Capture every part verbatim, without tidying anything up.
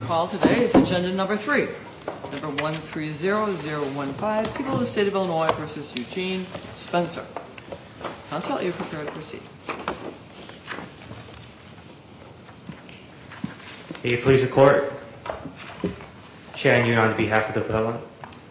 Call today is agenda number three, number one three zero zero one five, People of the State of Illinois versus Eugene Spencer. Counsel, are you prepared to proceed? May you please the court? Chan Yun on behalf of the appellant.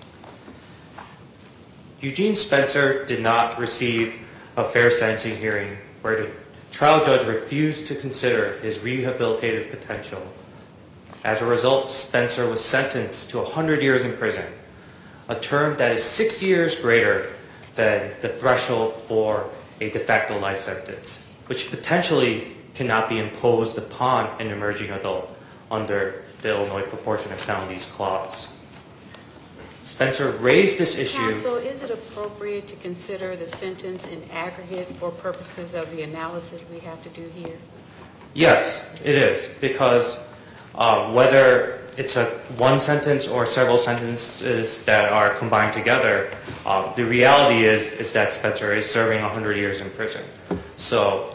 Eugene Spencer did not receive a fair sentencing hearing where the trial judge refused to consider his rehabilitative potential. As a result, Spencer was sentenced to one hundred years in prison, a term that is six years greater than the threshold for a de facto life sentence, which potentially cannot be imposed upon an emerging adult under the Illinois Proportionate Penalties Clause. Spencer raised this issue. Counsel, is it appropriate to consider the sentence in aggregate for purposes of the analysis we have to do here? Yes, it is, because uh, whether it's a one sentence or several sentences that are combined together, uh, the reality is is that Spencer is serving one hundred years in prison. So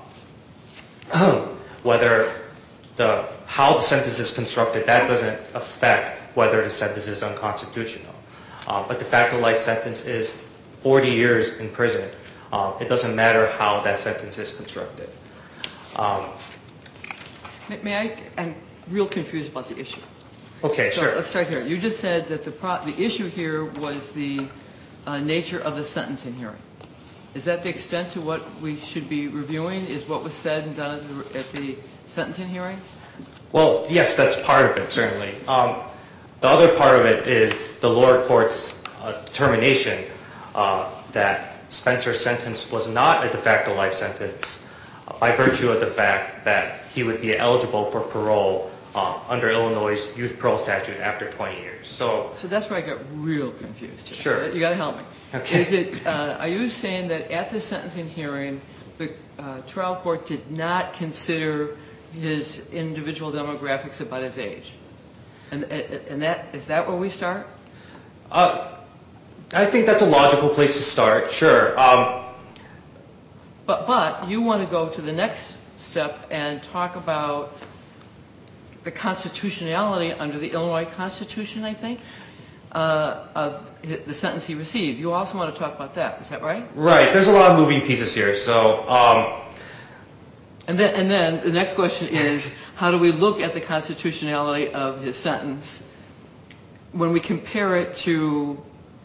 um, whether the how the sentence is constructed, that doesn't affect whether the sentence is unconstitutional. Uh, but de facto life sentence is forty years in prison. Uh, it doesn't matter how that sentence is constructed. Um, May, may I? I'm real confused about the issue. okay, so sure. Let's start here. You just said that the pro- the issue here was the uh, nature of the sentencing hearing. Is that the extent to what we should be reviewing? Is what was said and done at the, at the sentencing hearing? Well, yes, that's part of it, certainly. Um, the other part of it is the lower court's uh, determination uh, that Spencer's sentence was not a de facto life sentence uh, by virtue of the fact that he would be eligible for parole uh, under Illinois' youth parole statute after twenty years. So, so that's where I got real confused. Here. Sure. You got to help me. Okay. Is it? Uh, are you saying that at the sentencing hearing, the uh, trial court did not consider his individual demographics about his age, and and that is that where we start? Uh, I think that's a logical place to start. Sure. Um, but but you want to go to the next step and talk about the constitutionality under the Illinois Constitution, I think, uh, of the sentence he received. You also want to talk about that. Is that right? Right. There's a lot of moving pieces here. So. Um, And then, and then the next question is, how do we look at the constitutionality of his sentence when we compare it to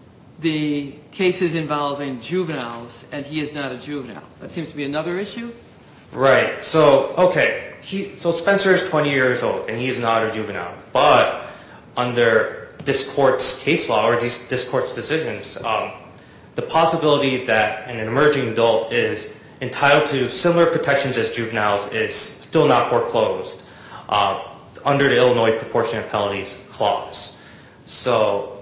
the cases involving juveniles, and he is not a juvenile? That seems to be another issue. Right. So, okay. He, so Spencer is twenty years old, and he is not a juvenile. But under this court's case law, or these, this court's decisions, um, the possibility that an emerging adult is entitled to similar protections as juveniles is still not foreclosed uh, under the Illinois Proportionate Penalties Clause. So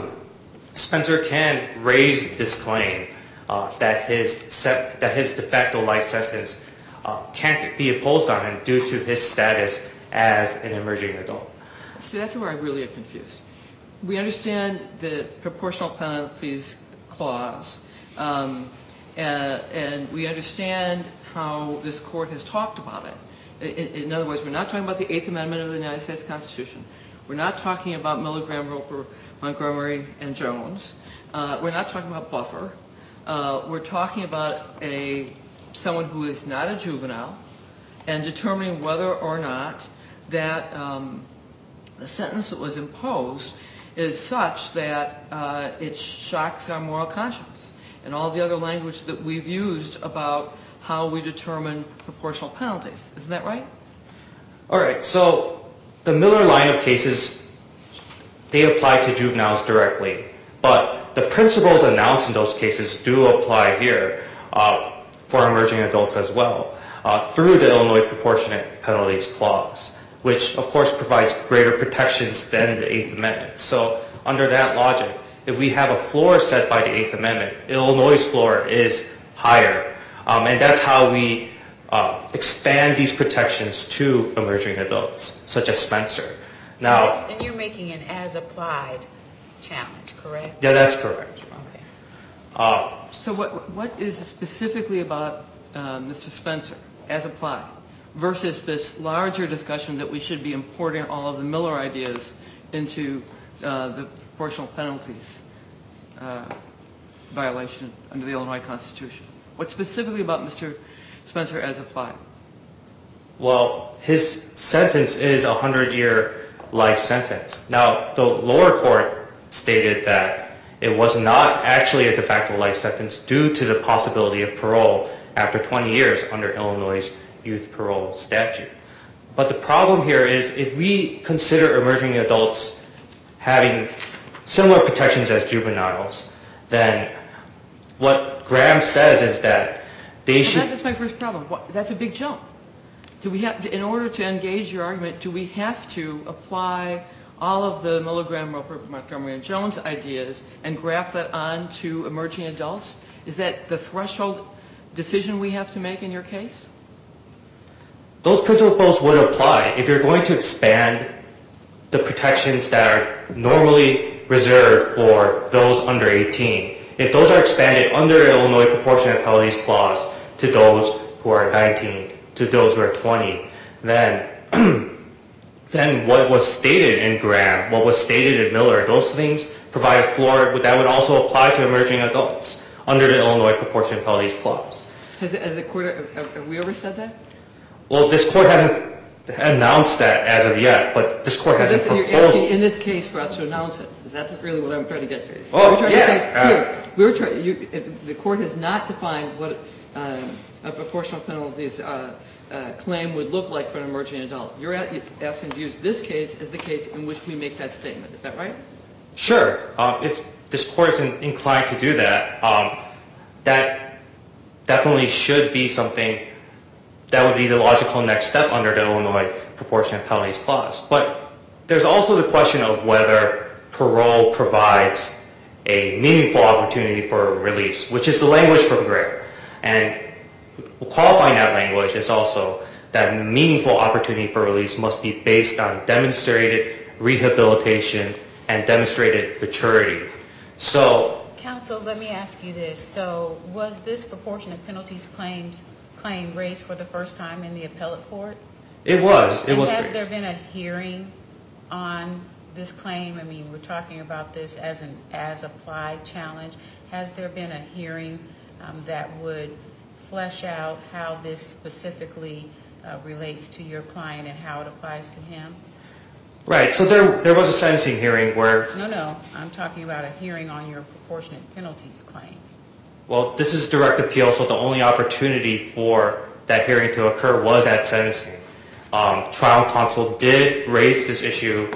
Spencer can raise this claim uh, that his set, that his de facto life sentence uh, can't be imposed on him due to his status as an emerging adult. See, that's where I really get confused. We understand the Proportional Penalties Clause. Um, Uh, and we understand how this court has talked about it. In, in other words, we're not talking about the Eighth Amendment of the United States Constitution. We're not talking about Milgram, Roper, Montgomery, and Jones. Uh, we're not talking about Buffer. Uh, we're talking about a someone who is not a juvenile and determining whether or not that um, the sentence that was imposed is such that uh, it shocks our moral conscience, and all the other language that we've used about how we determine proportional penalties. Isn't that right? All right. So the Miller line of cases, they apply to juveniles directly. But the principles announced in those cases do apply here uh, for emerging adults as well uh, through the Illinois Proportionate Penalties Clause, which, of course, provides greater protections than the Eighth Amendment. So under that logic, if we have a floor set by the Eighth Amendment, Illinois' floor is higher. Um, and that's how we uh, expand these protections to emerging adults, such as Spencer. Now, and you're making an as-applied challenge, correct? Yeah, that's correct. Okay. Uh, so what what is specifically about uh, Mister Spencer, as applied? versus this larger discussion that we should be importing all of the Miller ideas into uh, the proportional penalties uh, violation under the Illinois Constitution? What specifically about Mister Spencer as applied? Well, his sentence is a hundred-year life sentence. Now, the lower court stated that it was not actually a de facto life sentence due to the possibility of parole after twenty years under Illinois' youth parole statute. But the problem here is if we consider emerging adults having similar protections as juveniles, then what Graham says is that they well, should... that, that's my first problem. What, that's a big jump. Do we have, in order to engage your argument, do we have to apply all of the Milgram, Roper, Montgomery, and Jones ideas and graft that onto emerging adults? Is that the threshold decision we have to make in your case? Those principles would apply if you're going to expand the protections that are normally reserved for those under eighteen. If those are expanded under the Illinois Proportionate Penalties Clause to those who are nineteen, to those who are twenty, then then what was stated in Graham, what was stated in Miller, those things provide a floor that would also apply to emerging adults under the Illinois Proportionate Penalties Clause. Has, has the court, have, have we ever said that? Well, this court hasn't announced that as of yet, but this court hasn't proposed... in this case for us to announce it. That's really what I'm trying to get to. Oh, we're trying yeah. To say, uh, here, we're trying, you, the court has not defined what um, a proportional penalties uh, uh, claim would look like for an emerging adult. You're asking to use this case as the case in which we make that statement. Is that right? Sure. Um, if this court is in, inclined to do that, um, that definitely should be something that would be the logical next step under the Illinois Proportionate Penalties Clause. But there's also the question of whether parole provides a meaningful opportunity for release, which is the language from Graham. And qualifying that language is also that meaningful opportunity for release must be based on demonstrated rehabilitation and demonstrated maturity. So, Counsel, let me ask you this. So was this proportionate penalties claims claim raised for the first time in the appellate court? It was. It and was has raised. there been a hearing on this claim? I mean, we're talking about this as an as-applied challenge. Has there been a hearing um, that would flesh out how this specifically uh, relates to your client and how it applies to him? Right. So there, there was a sentencing hearing where... No, no. I'm talking about a hearing on your proportionate penalties claim. Well, this is direct appeal, so the only opportunity for that hearing to occur was at sentencing. Um, trial counsel did raise this issue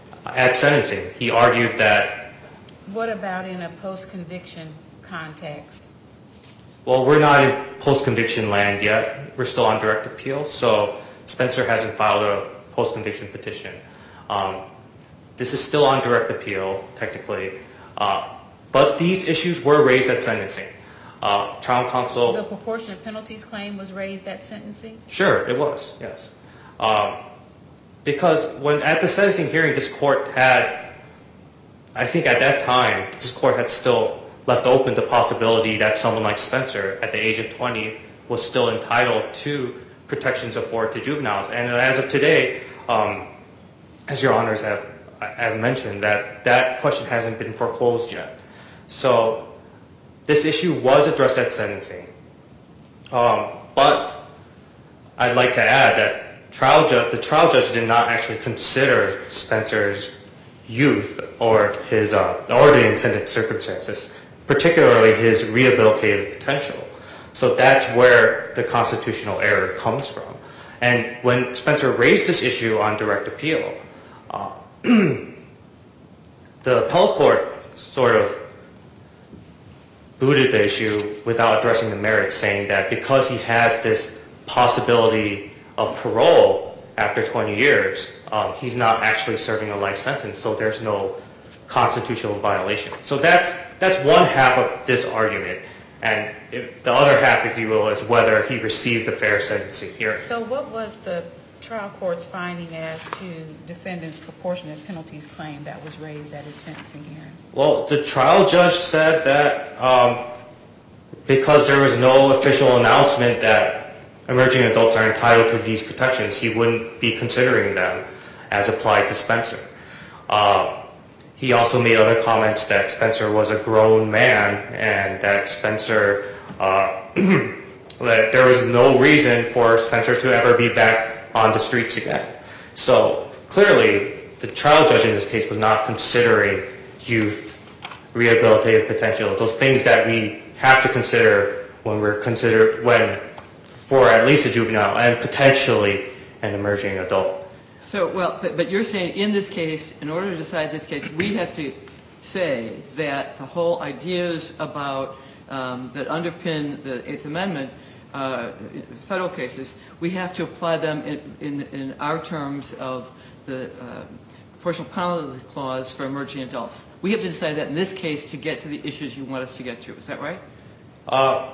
at sentencing. He argued that... What about in a post-conviction context? Well, we're not in post-conviction land yet. We're still on direct appeal, so Spencer hasn't filed a post-conviction petition. Um, this is still on direct appeal, technically. Uh, but these issues were raised at sentencing. Uh, trial counsel... The proportionate penalties claim was raised at sentencing? Sure, it was, yes. Um, because when at the sentencing hearing, this court had, I think at that time, this court had still left open the possibility that someone like Spencer, at the age of twenty, was still entitled to protections afforded to juveniles. And as of today, um, as your honors have, have mentioned, that that question hasn't been foreclosed yet. So this issue was addressed at sentencing. Um, but I'd like to add that trial ju- the trial judge did not actually consider Spencer's youth or his uh, or the intended circumstances, particularly his rehabilitative potential. So that's where the constitutional error comes from. And when Spencer raised this issue on direct appeal, uh, the appellate court sort of booted the issue without addressing the merits, saying that because he has this possibility of parole after twenty years, um, he's not actually serving a life sentence, so there's no constitutional violation. So that's that's one half of this argument. And if, the other half, if you will, is whether he received a fair sentencing hearing. So what was the trial court's finding as to defendant's proportionate penalties claim that was raised at his sentencing hearing? Well, the trial judge said that um, because there was no official announcement that emerging adults are entitled to these protections, he wouldn't be considering them as applied to Spencer. Uh, he also made other comments that Spencer was a grown man and that Spencer, uh, that there was no reason for Spencer to ever be back on the streets again. So clearly, the trial judge in this case was not considering youth, rehabilitative potential, those things that we have to consider when we're consider when for at least a juvenile and potentially an emerging adult. So, well, but, but you're saying in this case, in order to decide this case, we have to say that the whole ideas about um, that underpin the Eighth Amendment, uh, federal cases, we have to apply them in, in, in our terms of the uh, proportional penalty clause for emerging adults. We have to decide that in this case to get to the issues you want us to get to. Is that right? Uh,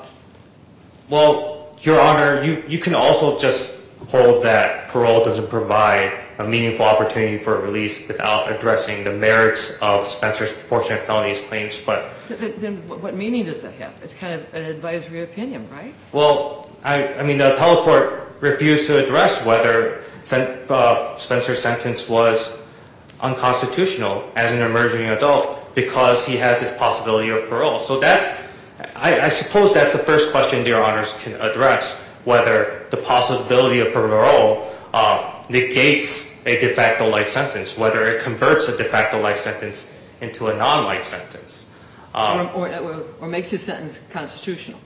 well, Your Honor, you, you can also just hold that parole doesn't provide a meaningful opportunity for release without addressing the merits of Spencer's proportionate penalties claims. But then, then what meaning does that have? It's kind of an advisory opinion, right? Well, I, I mean, the appellate court refused to address whether uh, Spencer's sentence was unconstitutional as an emerging adult because he has this possibility of parole. So that's, I, I suppose that's the first question Your Honors can address, whether the possibility of parole uh, negates a de facto life sentence, whether it converts a de facto life sentence into a non-life sentence. Um, or, or, or makes his sentence constitutional.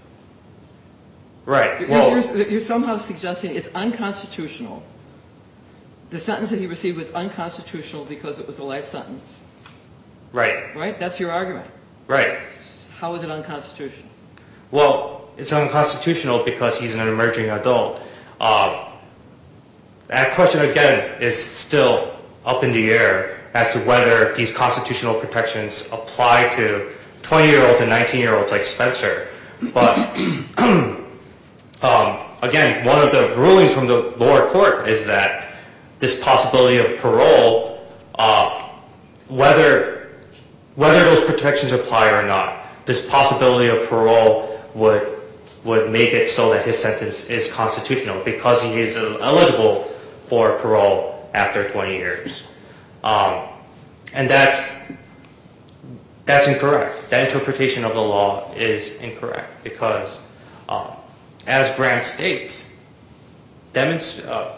Right. You're, Well, you're, you're somehow suggesting it's unconstitutional. The sentence that he received was unconstitutional because it was a life sentence. Right. Right? That's your argument. Right. How is it unconstitutional? Well, it's unconstitutional because he's an emerging adult. Uh, that question, again, is still up in the air as to whether these constitutional protections apply to twenty-year-olds and nineteen-year-olds like Spencer. But, um, again, one of the rulings from the lower court is that this possibility of parole, uh, whether whether those protections apply or not, this possibility of parole would would make it so that his sentence is constitutional because he is eligible for parole after twenty years. Um, and that's that's incorrect. That interpretation of the law is incorrect because, um, as Graham states, demonst- uh,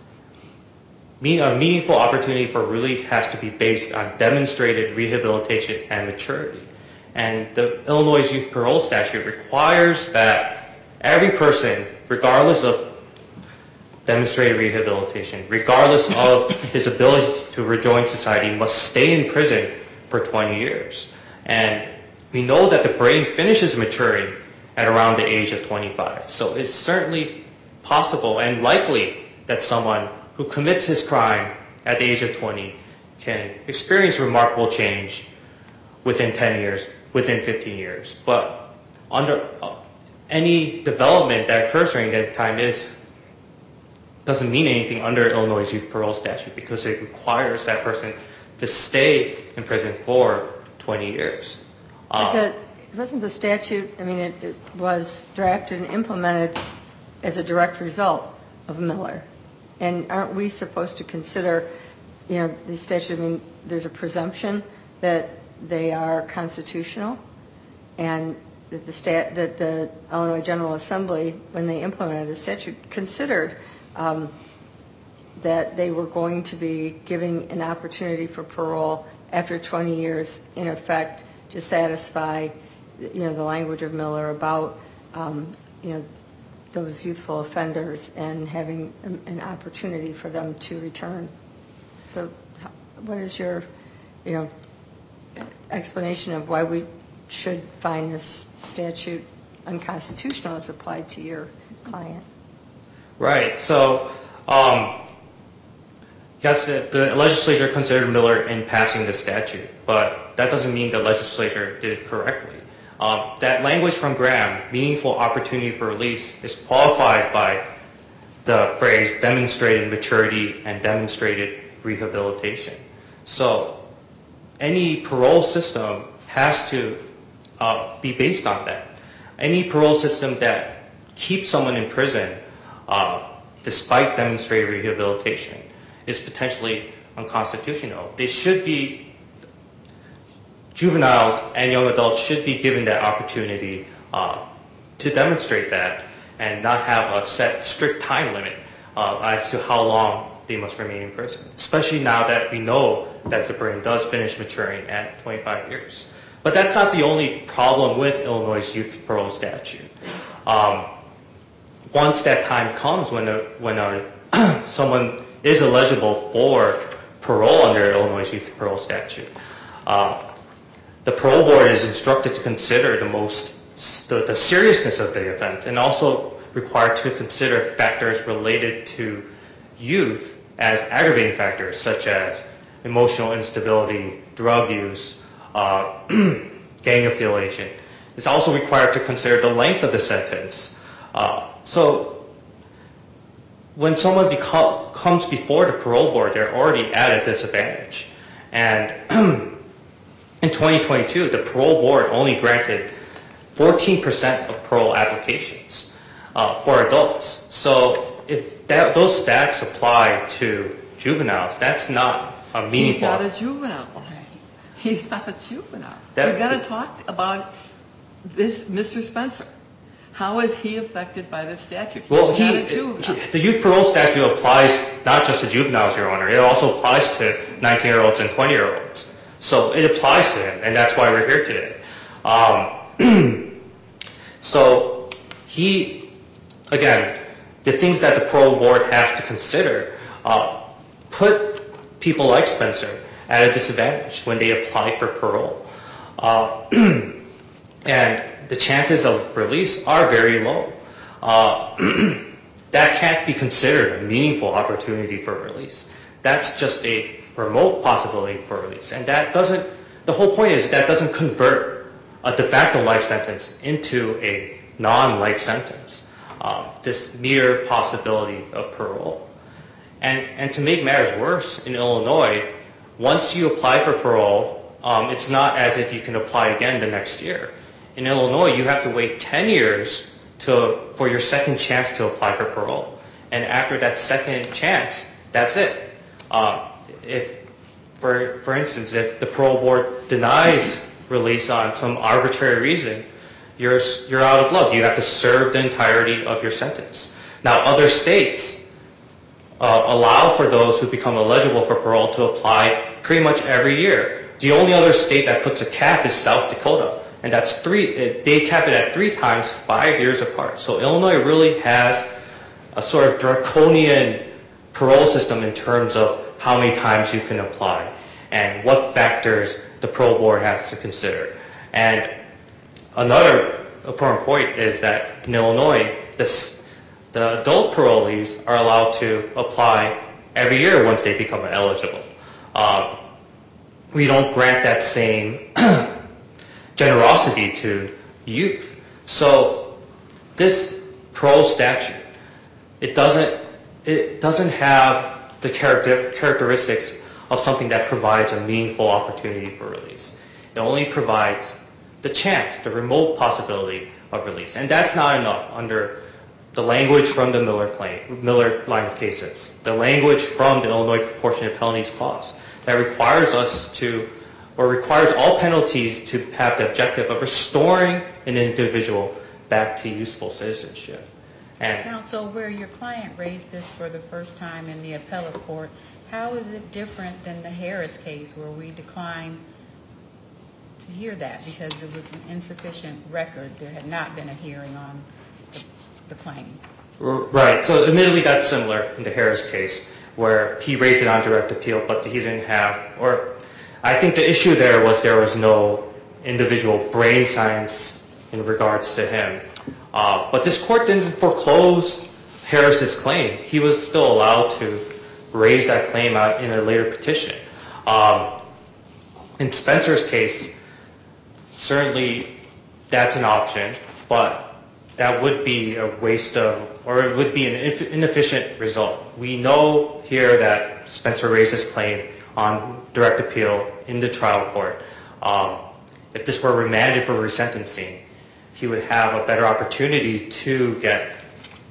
mean, a meaningful opportunity for release has to be based on demonstrated rehabilitation and maturity. And the Illinois Youth Parole Statute requires that every person, regardless of demonstrated rehabilitation, regardless of his ability to rejoin society, must stay in prison for twenty years. And we know that the brain finishes maturing at around the age of twenty-five. So it's certainly possible and likely that someone who commits his crime at the age of twenty can experience remarkable change within ten years, within fifteen years. But under uh, any development that occurs during that time is doesn't mean anything under Illinois Youth Parole Statute because it requires that person to stay in prison for twenty years. Um, But the, wasn't the statute, I mean, it, it was drafted and implemented as a direct result of Miller. And aren't we supposed to consider, you know, the statute, I mean, there's a presumption that they are constitutional and that the stat, that the Illinois General Assembly, when they implemented the statute, considered um, that they were going to be giving an opportunity for parole after twenty years, in effect, to satisfy, you know, the language of Miller about, um, you know, those youthful offenders and having an opportunity for them to return. So what is your, you know, explanation of why we should find this statute unconstitutional as applied to your client? Right. So, um, yes, the legislature considered Miller in passing the statute, but that doesn't mean the legislature did it correctly. Um, that language from Graham, meaningful opportunity for release, is qualified by the phrase demonstrated maturity and demonstrated rehabilitation. So any parole system has to uh, be based on that. Any parole system that keeps someone in prison uh, despite demonstrated rehabilitation, is potentially unconstitutional. They should be, juveniles and young adults should be given that opportunity uh, to demonstrate that and not have a set strict time limit uh, as to how long they must remain in prison, especially now that we know that the brain does finish maturing at twenty-five years. But that's not the only problem with Illinois' youth parole statute. Um, once that time comes when a, when a, someone is eligible for parole under Illinois' youth parole statute, uh, the parole board is instructed to consider the most the, the seriousness of the offense, and also required to consider factors related to youth as aggravating factors, such as emotional instability, drug use, uh, gang affiliation. It's also required to consider the length of the sentence. Uh, so when someone beco- comes before the parole board, they're already at a disadvantage. And in twenty twenty-two, the parole board only granted fourteen percent of parole applications uh, for adults. So if that, those stats apply to juveniles, that's not a meaningful... He's not a juvenile. He's not a juvenile. That, We've got to talk about this Mister Spencer. How is he affected by this statute? He's well, he, not a juvenile. he, the youth parole statute applies not just to juveniles, Your Honor. It also applies to nineteen-year-olds and twenty-year-olds. So it applies to him, and that's why we're here today. Um, so he, again, the things that the parole board has to consider uh, put people like Spencer at a disadvantage when they apply for parole. Uh, and the chances of release are very low. Uh, that can't be considered a meaningful opportunity for release. That's just a remote possibility for release. And that doesn't, the whole point is that doesn't convert a de facto life sentence into a non-life sentence. Uh, this mere possibility of parole. And, and to make matters worse, in Illinois, once you apply for parole, um, it's not as if you can apply again the next year. In Illinois, you have to wait ten years to, for your second chance to apply for parole. And after that second chance, that's it. Uh, if, for, for instance, if the parole board denies release on some arbitrary reason, you're, you're out of luck. You have to serve the entirety of your sentence. Now, other states uh, allow for those who become eligible for parole to apply pretty much every year. The only other state that puts a cap is South Dakota, and that's three. They cap it at three times, five years apart. So Illinois really has a sort of draconian parole system in terms of how many times you can apply and what factors the parole board has to consider. And another important point is that in Illinois, this, the adult parolees are allowed to apply every year once they become eligible. Um, we don't grant that same generosity to youth. So this parole statute, it doesn't, it doesn't have the character, characteristics of something that provides a meaningful opportunity for release. It only provides the chance, the remote possibility of release. And that's not enough under the language from the Miller claim, Miller line of cases, the language from the Illinois Proportionate Penalties Clause that requires us to, or requires all penalties to have the objective of restoring an individual back to useful citizenship. And Counsel, where your client raised this for the first time in the appellate court, how is it different than the Harris case where we declined to hear that because it was an insufficient record? There had not been a hearing on the, the claim. Right. So admittedly, that's similar in the Harris case where he raised it on direct appeal, but he didn't have, or I think the issue there was there was no individual brain science in regards to him. Uh, but this court didn't foreclose Harris's claim. He was still allowed to raise that claim out in a later petition. Um, in Spencer's case, certainly that's an option, but that would be a waste of, or it would be an inefficient result. We know here that Spencer raised his claim on direct appeal in the trial court. Um, if this were remanded for resentencing, he would have a better opportunity to get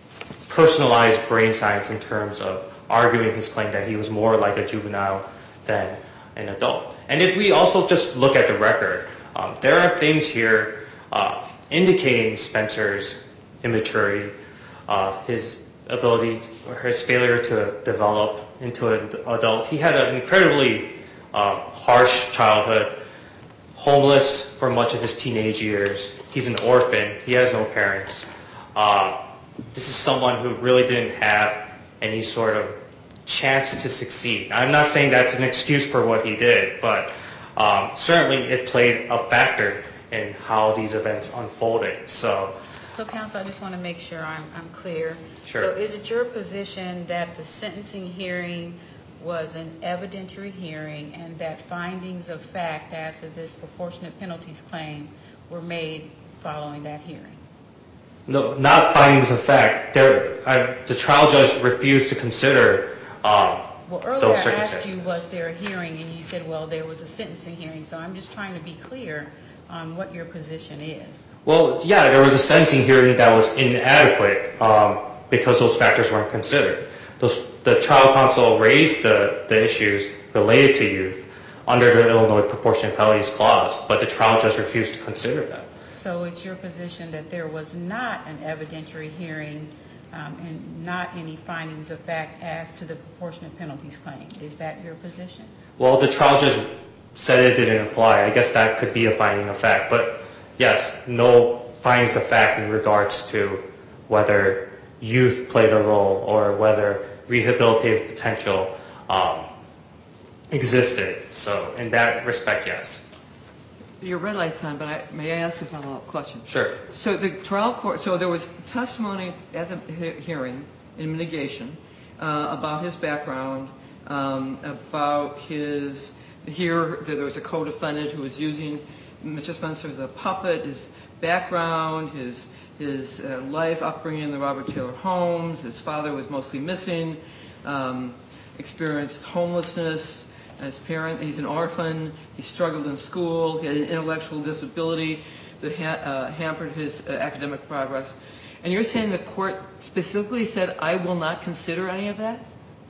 personalized brain science in terms of arguing his claim that he was more like a juvenile than an adult. And if we also just look at the record, um, there are things here uh, indicating Spencer's immaturity, uh, his ability or his failure to develop into an adult. He had an incredibly uh, harsh childhood, homeless for much of his teenage years. He's an orphan. He has no parents. Uh, this is someone who really didn't have any sort of chance to succeed. I'm not saying that's an excuse for what he did, but um, certainly it played a factor in how these events unfolded. So, so counsel, I just want to make sure I'm, I'm clear. Sure. So is it your position that the sentencing hearing was an evidentiary hearing and that findings of fact as to this proportionate penalties claim were made following that hearing? No, not findings of fact. There, I, the trial judge refused to consider um, well, earlier those I circumstances. asked you, was there a hearing, and you said, well, there was a sentencing hearing. So I'm just trying to be clear on what your position is. Well, yeah, there was a sentencing hearing that was inadequate um, because those factors weren't considered. Those, the trial counsel raised the, the issues related to youth under the Illinois Proportionate Penalties Clause, but the trial judge refused to consider that. So it's your position that there was not an evidentiary hearing um, and not any findings of fact as to the proportionate penalties claim. Is that your position? Well, the trial judge said it didn't apply. I guess that could be a finding of fact. But yes, no findings of fact in regards to whether youth played a role or whether rehabilitative potential um, existed. So in that respect, yes. Your red light's on, but I, may I ask a follow-up question? Sure. So the trial court, so there was testimony at the he- hearing in mitigation uh, about his background, um, about his, here that there was a co-defendant who was using Mister Spencer as a puppet, his background, his his uh, life upbringing in the Robert Taylor homes, his father was mostly missing, um, experienced homelessness. As parent, he's an orphan. He struggled in school. He had an intellectual disability that ha- uh, hampered his uh, academic progress. And you're saying the court specifically said, "I will not consider any of that"?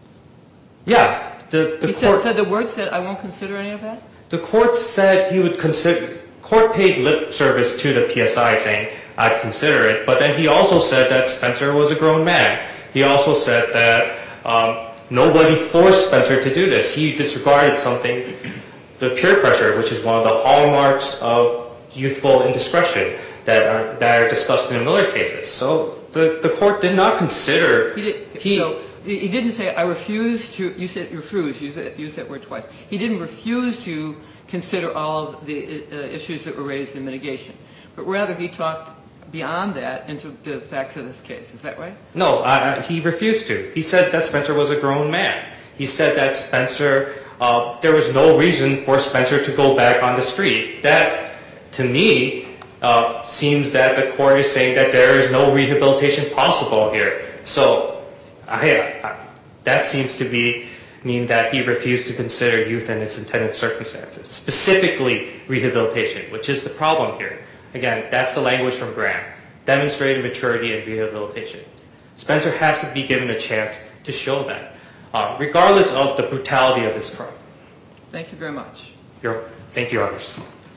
Yeah, the the he court said, said the word said, "I won't consider any of that." the court said he would consider. Court paid lip service to the P S I, saying I'd consider it. But then he also said that Spencer was a grown man. He also said that. Um, Nobody forced Spencer to do this. He disregarded something, the peer pressure, which is one of the hallmarks of youthful indiscretion that are, that are discussed in the Miller cases. So the, the court did not consider. He, did, he, so he didn't say, "I refuse to." You said refuse. You used, used that word twice. He didn't refuse to consider all of the uh, issues that were raised in mitigation, but rather he talked beyond that into the facts of this case. Is that right? No, uh, he refused to. He said that Spencer was a grown man. He said that Spencer, uh, there was no reason for Spencer to go back on the street. That, to me, uh, seems that the court is saying that there is no rehabilitation possible here. So I, I, that seems to be mean that he refused to consider youth and its intended circumstances, specifically rehabilitation, which is the problem here. Again, that's the language from Graham. Demonstrated maturity and rehabilitation. Spencer has to be given a chance to show that, uh, regardless of the brutality of his crime. Thank you very much. You're, thank you, Your Honors.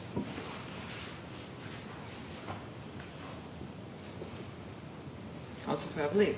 Counsel for Appellee.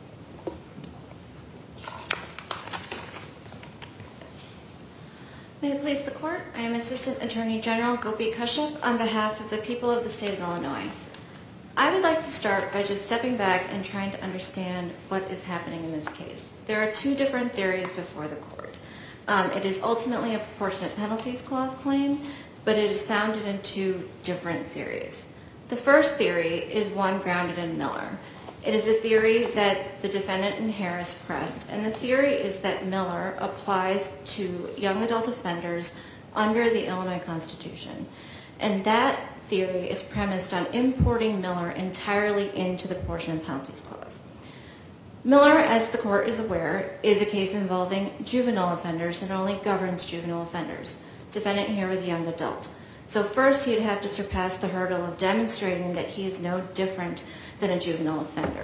May it please the Court, I am Assistant Attorney General Gopi Kashyap on behalf of the people of the state of Illinois. I would like to start by just stepping back and trying to understand what is happening in this case. There are two different theories before the Court. Um, it is ultimately a proportionate penalties clause claim, but it is founded in two different theories. The first theory is one grounded in Miller. It is a theory that the defendant in Harris pressed, and the theory is that Miller applies to young adult offenders under the Illinois Constitution. And that theory is premised on importing Miller entirely into the proportionate penalties clause. Miller, as the Court is aware, is a case involving juvenile offenders and only governs juvenile offenders. Defendant here was a young adult. So first he'd have to surpass the hurdle of demonstrating that he is no different than a juvenile offender.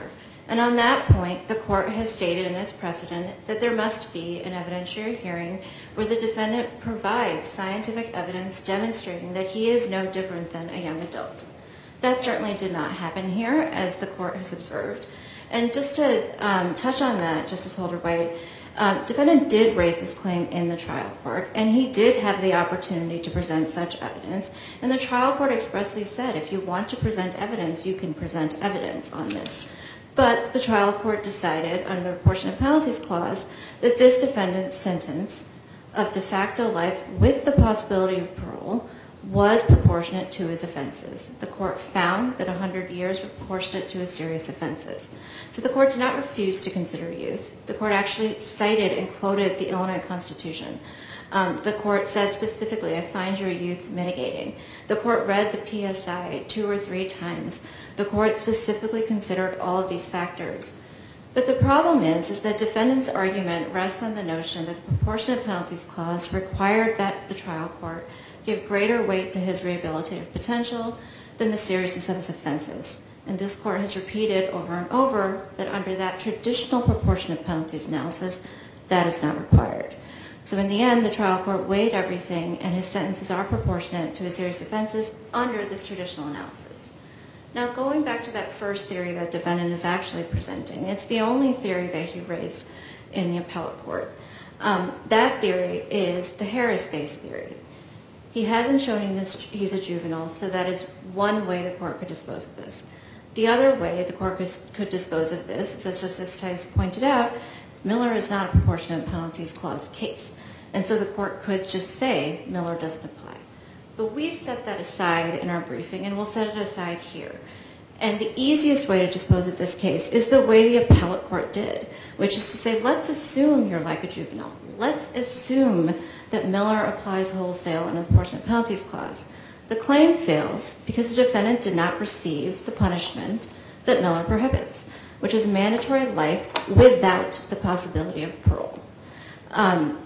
And on that point, the court has stated in its precedent that there must be an evidentiary hearing where the defendant provides scientific evidence demonstrating that he is no different than a young adult. That certainly did not happen here, as the court has observed. And just to um, touch on that, Justice Holder-White, um, defendant did raise this claim in the trial court, and he did have the opportunity to present such evidence. And the trial court expressly said, if you want to present evidence, you can present evidence on this. But the trial court decided, under the Proportionate Penalties Clause, that this defendant's sentence of de facto life with the possibility of parole was proportionate to his offenses. The court found that one hundred years were proportionate to his serious offenses. So the court did not refuse to consider youth. The court actually cited and quoted the Illinois Constitution. Um, the court said specifically, I find your youth mitigating. The court read the P S I two or three times. The court specifically considered all of these factors. But the problem is, is that defendant's argument rests on the notion that the Proportionate Penalties Clause required that the trial court give greater weight to his rehabilitative potential than the seriousness of his offenses. And this court has repeated over and over that under that traditional proportionate penalties analysis, that is not required. So in the end, the trial court weighed everything, and his sentences are proportionate to his serious offenses under this traditional analysis. Now, going back to that first theory that defendant is actually presenting, it's the only theory that he raised in the appellate court. Um, that theory is the Harris-based theory. He hasn't shown he's a juvenile, so that is one way the court could dispose of this. The other way the court could dispose of this is, as Justice Tice pointed out, Miller is not a Proportionate Penalties Clause case. And so the court could just say Miller doesn't apply. But we've set that aside in our briefing, and we'll set it aside here. And the easiest way to dispose of this case is the way the appellate court did, which is to say, let's assume you're like a juvenile. Let's assume that Miller applies wholesale under the Proportionate Penalties Clause. The claim fails because the defendant did not receive the punishment that Miller prohibits, which is mandatory life without the possibility of parole. Um,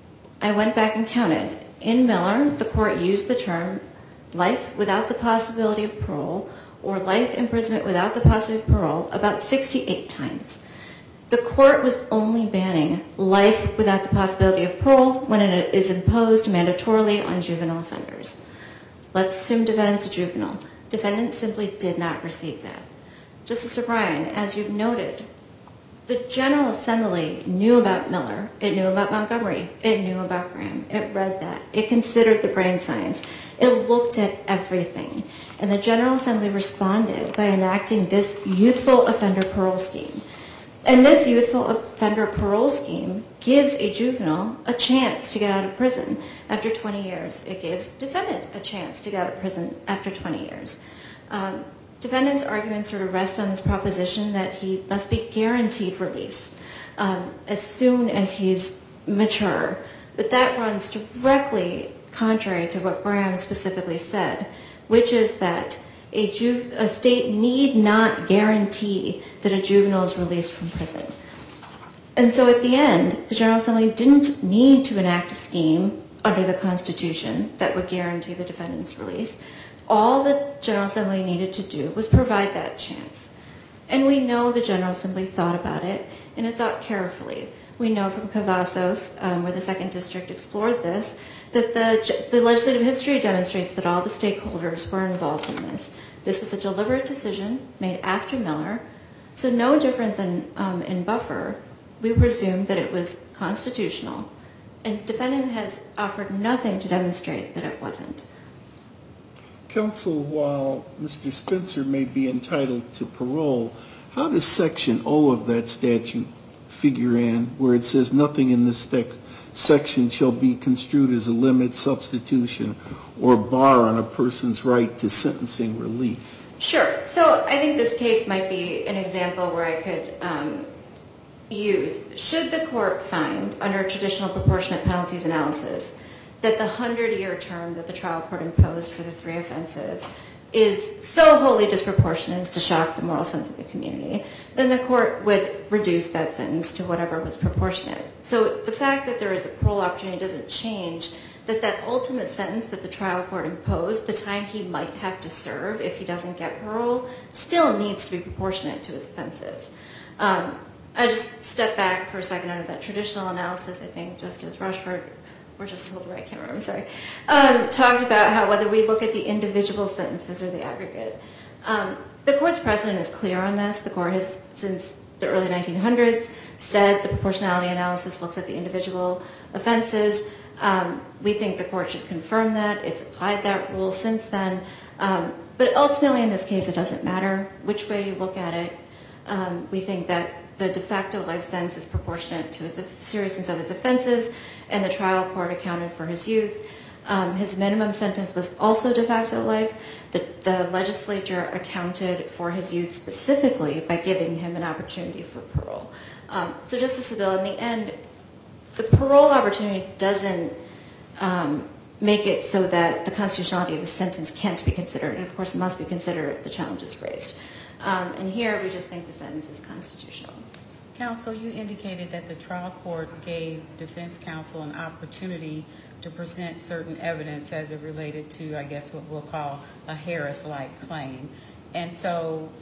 I went back and counted. In Miller, the court used the term life without the possibility of parole or life imprisonment without the possibility of parole about sixty-eight times. The court was only banning life without the possibility of parole when it is imposed mandatorily on juvenile offenders. Let's assume defendant's a juvenile. Defendant simply did not receive that. Justice O'Brien, as you've noted, the General Assembly knew about Miller. It knew about Montgomery. It knew about Graham. It read that. It considered the brain science. It looked at everything. And the General Assembly responded by enacting this youthful offender parole scheme. And this youthful offender parole scheme gives a juvenile a chance to get out of prison after twenty years. It gives defendant a chance to get out of prison after twenty years. Um, defendant's arguments sort of rest on this proposition that he must be guaranteed release um, as soon as he's mature. But that runs directly contrary to what Graham specifically said, which is that A, juve, a state need not guarantee that a juvenile is released from prison. And so at the end, the General Assembly didn't need to enact a scheme under the Constitution that would guarantee the defendant's release. All the General Assembly needed to do was provide that chance. And we know the General Assembly thought about it, and it thought carefully. We know from Cavazos, um, where the Second District explored this, that the, the legislative history demonstrates that all the stakeholders were involved in this. This was a deliberate decision made after Miller, so no different than um, in Buffer, we presume that it was constitutional, and defendant has offered nothing to demonstrate that it wasn't. Counsel, while Mister Spencer may be entitled to parole, how does Section O of that statute figure in, where it says nothing in this section shall be construed as a limit, substitution, or bar on a person's right to sentencing relief? Sure. So I think this case might be an example where I could um, use, should the court find, under traditional proportionate penalties analysis, that the hundred-year term that the trial court imposed for the three offenses is so wholly disproportionate as to shock the moral sense of the community, then the court would reduce that sentence to whatever was proportionate. So the fact that there is a parole opportunity doesn't change that that ultimate sentence that the trial court imposed, the time he might have to serve if he doesn't get parole, still needs to be proportionate to his offenses. Um, I just step back for a second out of that traditional analysis. I think Justice Rushford, or Justice Holder, I can't remember, I'm sorry, um, talked about how whether we look at the individual sentences or the aggregate. Um, the court's precedent is clear on this. The court has, since the early nineteen hundreds, said the proportionality analysis looks at the individual offenses. Um, we think the court should confirm that. It's applied that rule since then. Um, but ultimately, in this case, it doesn't matter which way you look at it. Um, we think that the de facto life sentence is proportionate to the seriousness of his offenses, and the trial court accounted for his youth. Um, his minimum sentence was also de facto life. The, the legislature accounted for his youth specifically by giving him an opportunity for parole. Um, so Justice Seville, in the end, the parole opportunity doesn't um, make it so that the constitutionality of his sentence can't be considered, and of course must be considered if the challenge is raised. Um, and here we just think the sentence is constitutional. Counsel, you indicated that the trial court gave defense counsel an opportunity to present certain evidence as it related to, I guess, what we'll call a Harris-like claim. And so,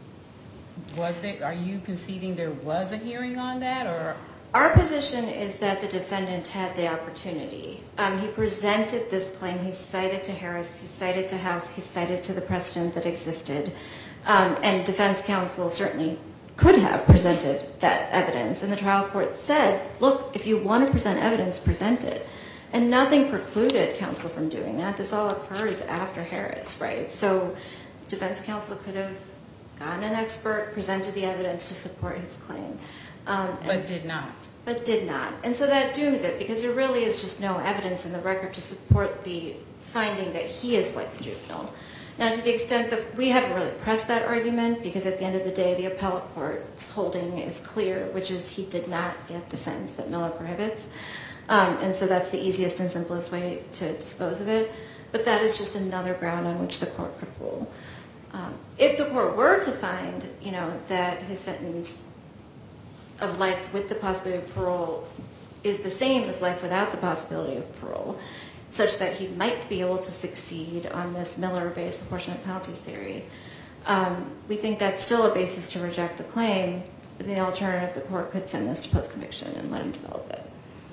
was there, are you conceding there was a hearing on that, or? Our position is that the defendant had the opportunity. Um, he presented this claim. He cited to Harris, he cited to House, he cited to the precedent that existed. Um, and defense counsel certainly could have presented that evidence. And the trial court said, look, if you want to present evidence, present it. And nothing precluded counsel from doing that. This all occurs after Harris, right? So defense counsel could have gotten an expert, presented the evidence to support his claim. Um, but did not. But did not. And so that dooms it, because there really is just no evidence in the record to support the finding that he is like a juvenile. Now, to the extent that we haven't really pressed that argument, because at the end of the day, the appellate court's holding is clear, which is he did not get the sentence that Miller prohibits. Um, and so that's the easiest and simplest way to dispose of it. But that is just another ground on which the court could rule. Um, if the court were to find, you know, that his sentence of life with the possibility of parole is the same as life without the possibility of parole, such that he might be able to succeed on this Miller-based proportionate penalties theory, um, we think that's still a basis to reject the claim. The alternative, the court could send this to post-conviction and let him develop it.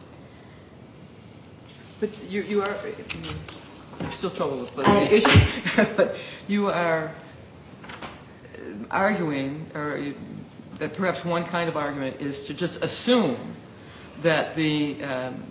But you, you are I'm still troubled with the issue, but you are arguing, or you, that perhaps one kind of argument is to just assume that the um,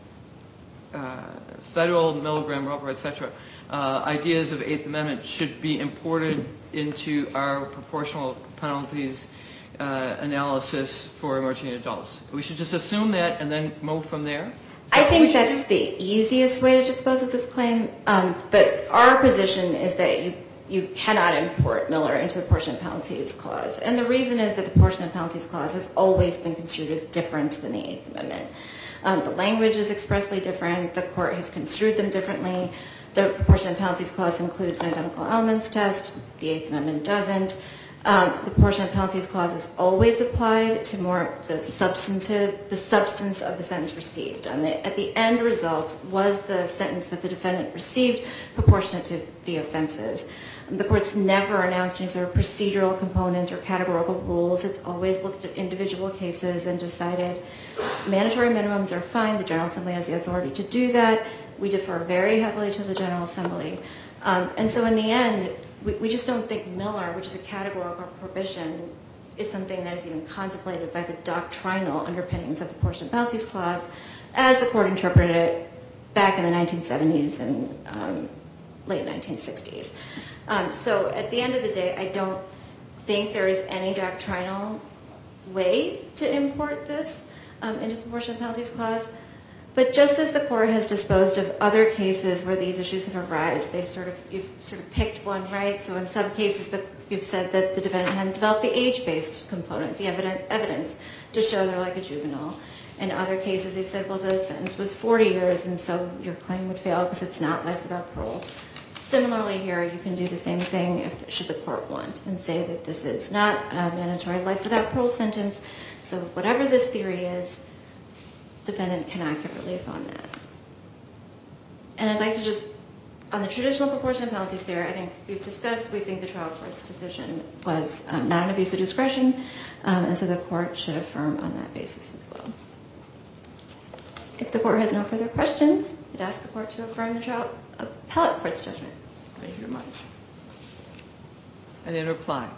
uh, federal milligram rubber, et cetera, uh, ideas of Eighth Amendment should be imported into our proportional penalties uh, analysis for emerging adults. We should just assume that and then move from there? I think that's the easiest way to dispose of this claim, um, but our position is that you you cannot import Miller into the proportionate penalties clause. And the reason is that the proportionate penalties clause has always been construed as different than the Eighth Amendment. Um, the language is expressly different. The court has construed them differently. The proportionate penalties clause includes an identical elements test. The Eighth Amendment doesn't. Um, the proportionate penalties clause is always applied to more the substantive, the substance of the sentence received. And the, at the end result was the sentence that the defendant received proportionate to the offenses. The court's never announced any sort of procedural component or categorical rules. It's always looked at individual cases and decided mandatory minimums are fine. The General Assembly has the authority to do that. We defer very heavily to the General Assembly. Um, and so in the end, we, we just don't think Miller, which is a categorical prohibition, is something that is even contemplated by the doctrinal underpinnings of the proportionate penalties clause as the court interpreted it back in the nineteen seventies and um, late nineteen sixties. Um, so at the end of the day, I don't think there is any doctrinal way to import this um, into the proportionate penalties clause. But just as the court has disposed of other cases where these issues have arisen, they've sort of you've sort of picked one, right? So in some cases, that you've said that the defendant hadn't developed the age-based component, the evident, evidence to show they're like a juvenile. In other cases, they've said, well, the sentence was forty years, and so your claim would fail because it's not life without parole. Similarly here, you can do the same thing if should the court want and say that this is not a mandatory life without parole sentence. So whatever this theory is, defendant cannot get relief on that. And I'd like to just, on the traditional proportionate penalties there, I think we've discussed, we think the trial court's decision was um, not an abuse of discretion, um, and so the court should affirm on that basis as well. If the court has no further questions, I'd ask the court to affirm the trial appellate court's judgment. Thank you very much. And in reply.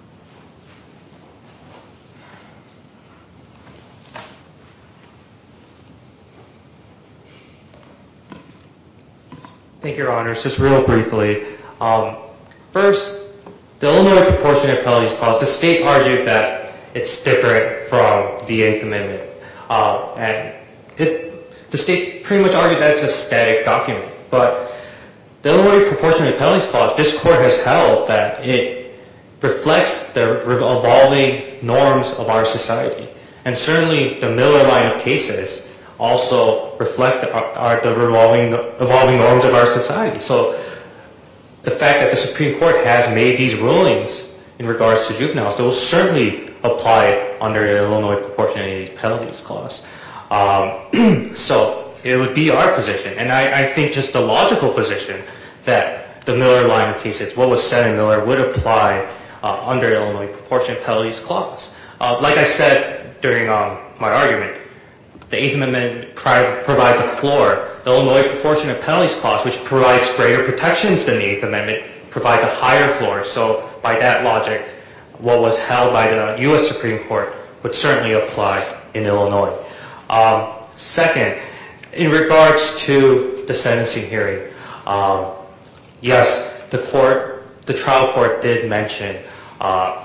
Thank you, Your Honors. Just real briefly. Um, first, the Illinois Proportionate Penalties Clause, the state argued that it's different from the Eighth Amendment. Uh, and it, the state pretty much argued that it's a static document. But the Illinois Proportionate Penalties Clause, this court has held that it reflects the evolving norms of our society. And certainly the Miller line of cases also reflect the, are the revolving, evolving norms of our society. So the fact that the Supreme Court has made these rulings in regards to juveniles, those certainly apply under the Illinois Proportionate Penalties Clause. Um, so it would be our position, and I, I think just the logical position that the Miller line of cases, what was said in Miller, would apply uh, under the Illinois Proportionate Penalties Clause. Uh, like I said during um, my argument, the Eighth Amendment provides a floor. The Illinois Proportionate Penalties Clause, which provides greater protections than the Eighth Amendment, provides a higher floor. So by that logic, what was held by the U S Supreme Court would certainly apply in Illinois. Um, second, in regards to the sentencing hearing, um, yes, the court, the trial court did mention uh,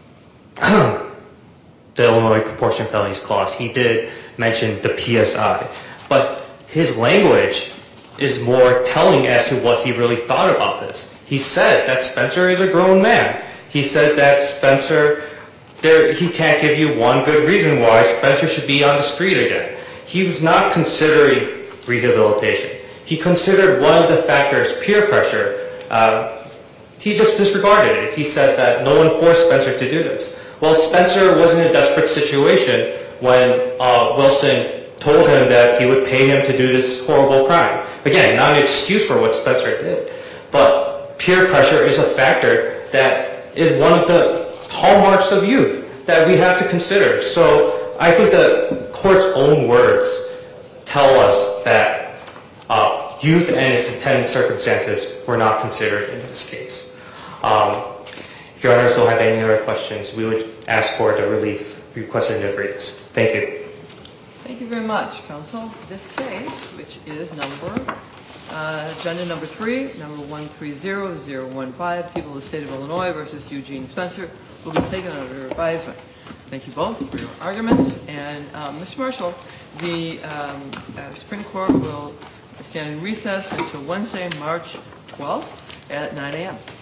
the Illinois Proportionate Penalties Clause. He did mention the P S I, but his language is more telling as to what he really thought about this. He said that Spencer is a grown man. He said that Spencer, there, he can't give you one good reason why Spencer should be on the street again. He was not considering rehabilitation. He considered one of the factors, peer pressure. Uh, he just disregarded it. He said that no one forced Spencer to do this. Well, Spencer was in a desperate situation when uh, Wilson told him that he would pay him to do this horrible crime. Again, not an excuse for what Spencer did, but peer pressure is a factor that is one of the hallmarks of youth that we have to consider. So I think the court's own words tell us that uh, youth and its attendant circumstances were not considered in this case. Um, if your honors don't have any other questions, we would ask for the relief requested in the briefs. Thank you. Thank you very much, counsel. This case, which is number, uh, agenda number three, number one three zero zero one five, People of the State of Illinois versus Eugene Spencer, will be taken under advisement. Thank you both for your arguments. And um, Mister Marshall, the um, uh, Supreme Court will stand in recess until Wednesday, March twelfth at nine a.m.